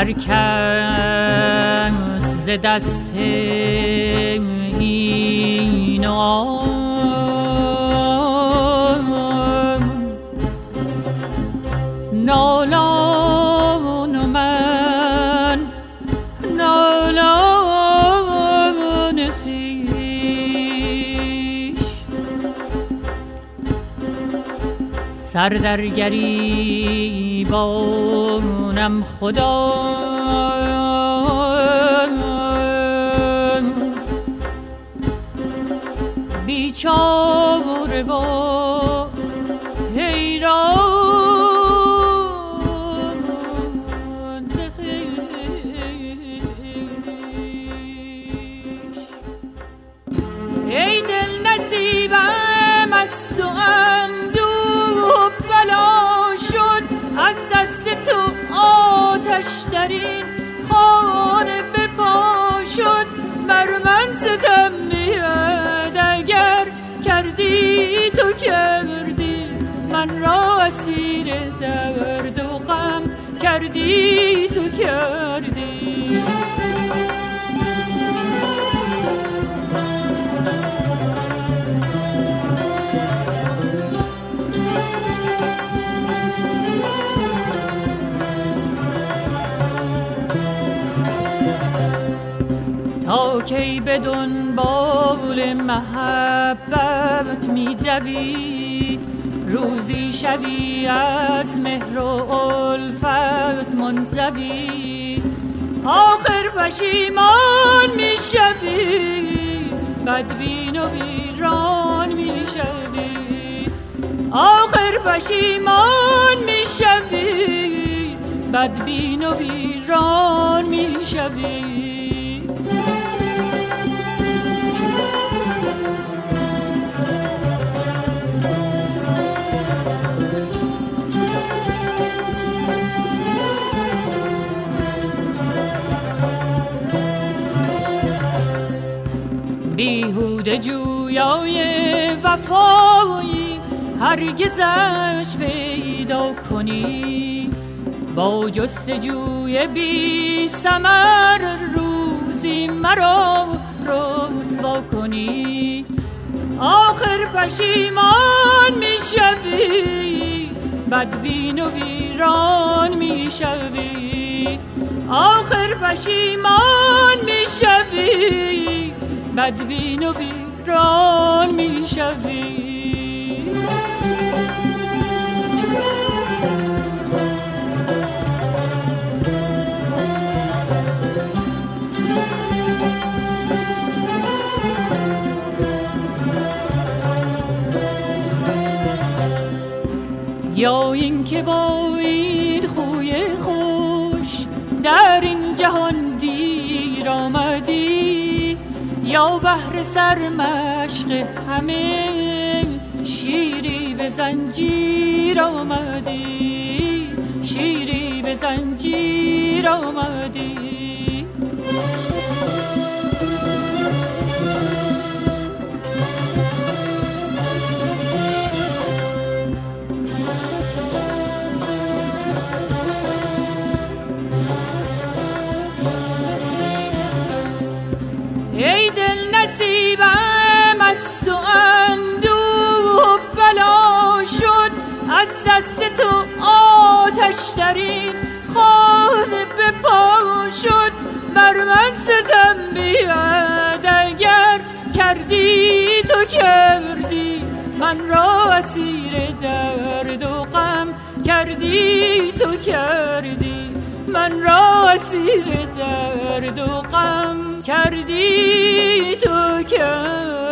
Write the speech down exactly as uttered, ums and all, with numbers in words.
هر کس ز دست این و آن نالان من نالان خویش سر در گریبانم خدا بیچاره و حیران ز خویش. ای دل نصیبم از تو اندوه بلا شد، از دست تو آتش در این خانه به پا شد. بر من ستم میاد اگر کردی تو کردی، من را اسیر درد و غم کردی تو کردی. تا کی به دنبال محبت می دوی، روزی شوی از مهر و الفت منزوی. آخر پشیمان می شوی، بدبین و ویران می شوی. آخر پشیمان می شوی، بدبین و ویران می شوی. بیهوده جویای وفایی هرگزش پیدا کنی، با جستجوی بی ثمر روزی مرا رسوا کنی. آخر پشیمان می شوی، بدبین و ویران می شوی. آخر پشیمان می شوی، بدبین و ویران می شوی. یا این که با این خوی خوش در این جهان دیر آمدی، یا بهر سرمشق همه شیری به زنجیر آمدی، شیری به زنجیر آمدی. ای دل نصیبم از تو اندوه بلا شد، از دست تو آتش در این خانه به پا شد. بر من ستم بیاد اگر کردی تو کردی، من را اسیر درد و غم کردی تو کردی. من را اسیر درد و غم کردی تو کردی.